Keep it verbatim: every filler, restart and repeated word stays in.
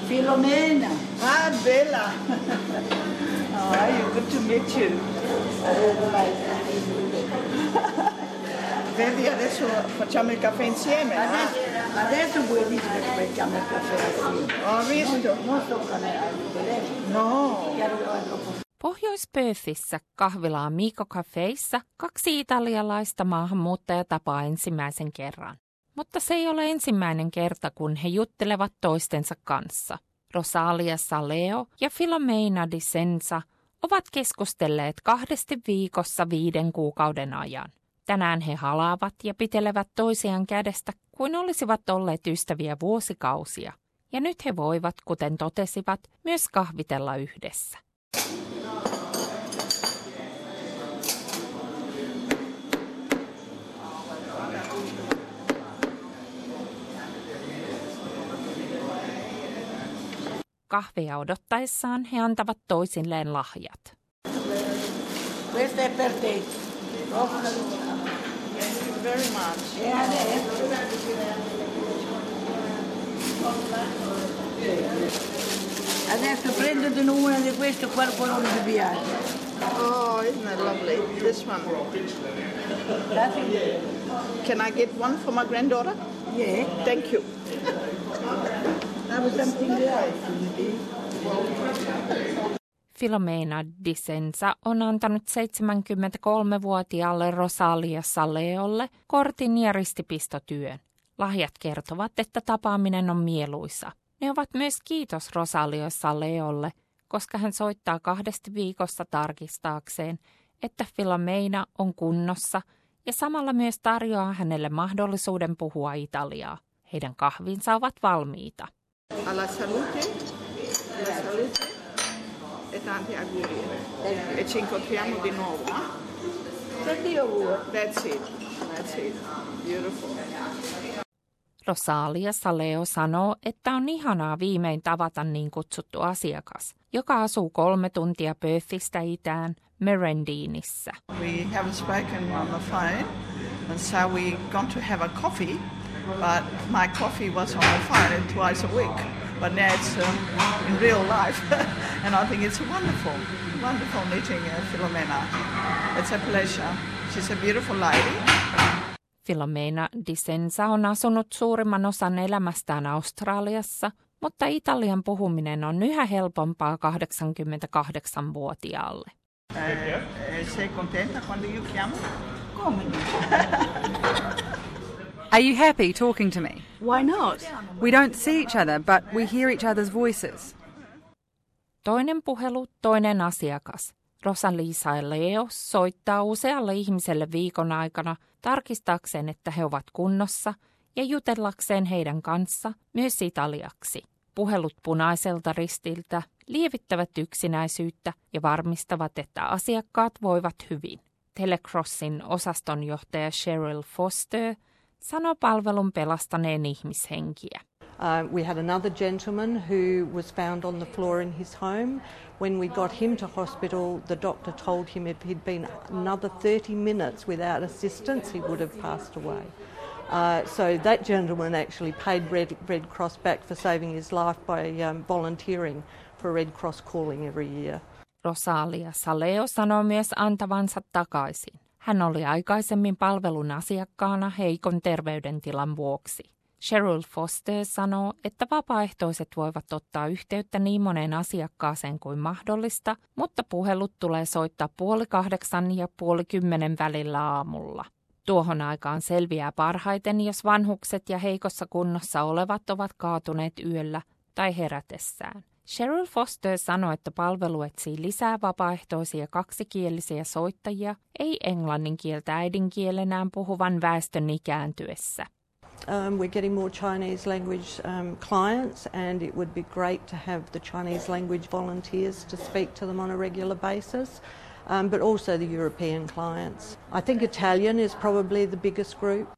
Filomena. Ah, Bella. How are you? Good to meet you. Vedi, adesso facciamo il caffè insieme. Adesso, adesso vuoi dire che mettiamo il caffè assieme? Ho visto. Non sto con il telefono. No. Pohjois-Perthissä kahvilaan Miko Cafeissa kaksi italialaista maahanmuuttajaa tapaa ensimmäisen kerran. Mutta se ei ole ensimmäinen kerta, kun he juttelevat toistensa kanssa. Rosalia Saleo ja Filomena Di Senza ovat keskustelleet kahdesti viikossa viiden kuukauden ajan. Tänään he halaavat ja pitelevät toisiaan kädestä, kuin olisivat olleet ystäviä vuosikausia. Ja nyt he voivat, kuten totesivat, myös kahvitella yhdessä. Kahvia odottaessaan he antavat toisilleen lahjat. Questo è per te. Thank you very much. E adesso? Adesso prendete una di queste qual colore vi piace. Oh, isn't that lovely? This one. Can I get one for my granddaughter? Yeah. Thank you. That was something else. Filomena Di Senza on antanut seitsemänkymmentäkolmevuotiaalle Rosalia Saleolle kortin ja ristipistotyön. Lahjat kertovat, että tapaaminen on mieluisa. Ne ovat myös kiitos Rosalia Saleolle, koska hän soittaa kahdesti viikossa tarkistaakseen, että Filomena on kunnossa ja samalla myös tarjoaa hänelle mahdollisuuden puhua italiaa. Heidän kahvinsa ovat valmiita. Alla salute. Alla salute. E tanti auguri. E ci incontriamo di nuovo. That's it. That's it. Beautiful. Rosalia Saleo sanoo, että on ihanaa viimein tavata niin kutsuttu asiakas, joka asuu kolme tuntia Perthistä itään Merendinissä. We haven't spoken on the phone, and so we gone to have a coffee, but my coffee was on the phone twice a week. But now it's uh, in real life, and I think it's wonderful, wonderful meeting uh, Filomena. It's a pleasure. She's a beautiful lady. Filomena Di Senza on asunut suurimman osan elämästään Australiassa, mutta italian puhuminen on yhä helpompaa kahdeksankymmentäkahdeksanvuotiaalle. Eh, sei contenta quando io chiamo? Come? Are you happy talking to me? Why not? We don't see each other, but we hear each other's voices. Toinen puhelu, toinen asiakas. Rosalia Saleo soittaa usealle ihmiselle viikon aikana tarkistaakseen, että he ovat kunnossa ja jutellakseen heidän kanssa myös italiaksi. Puhelut Punaiselta Ristiltä lievittävät yksinäisyyttä ja varmistavat, että asiakkaat voivat hyvin. Telecrossin osastonjohtaja Cheryl Foster sanoo palvelun pelastaneen ihmishenkiä. Uh, we had another gentleman who was found on the floor in his home. When we got him to hospital, the doctor told him if he'd been another thirty minutes without assistance, he would have passed away. Uh, so that gentleman actually paid Red, Red Cross back for saving his life by um, volunteering for Red Cross calling every year. Rosalia Saleo sanoo myös antavansa takaisin. Hän oli aikaisemmin palvelun asiakkaana heikon terveydentilan vuoksi. Cheryl Foster sanoo, että vapaaehtoiset voivat ottaa yhteyttä niin moneen asiakkaaseen kuin mahdollista, mutta puhelut tulee soittaa puoli kahdeksan ja puoli kymmenen välillä aamulla. Tuohon aikaan selviää parhaiten, jos vanhukset ja heikossa kunnossa olevat ovat kaatuneet yöllä tai herätessään. Cheryl Foster sanoi, että palvelu etsii lisää vapaaehtoisia kaksikielisiä soittajia, ei englannin kieltä äidinkielenään puhuvan väestön ikääntyessä. Um, we're getting more Chinese language um, clients, and it would be great to have the Chinese language volunteers to speak to them on a regular basis, um, but also the European clients. I think Italian is probably the biggest group.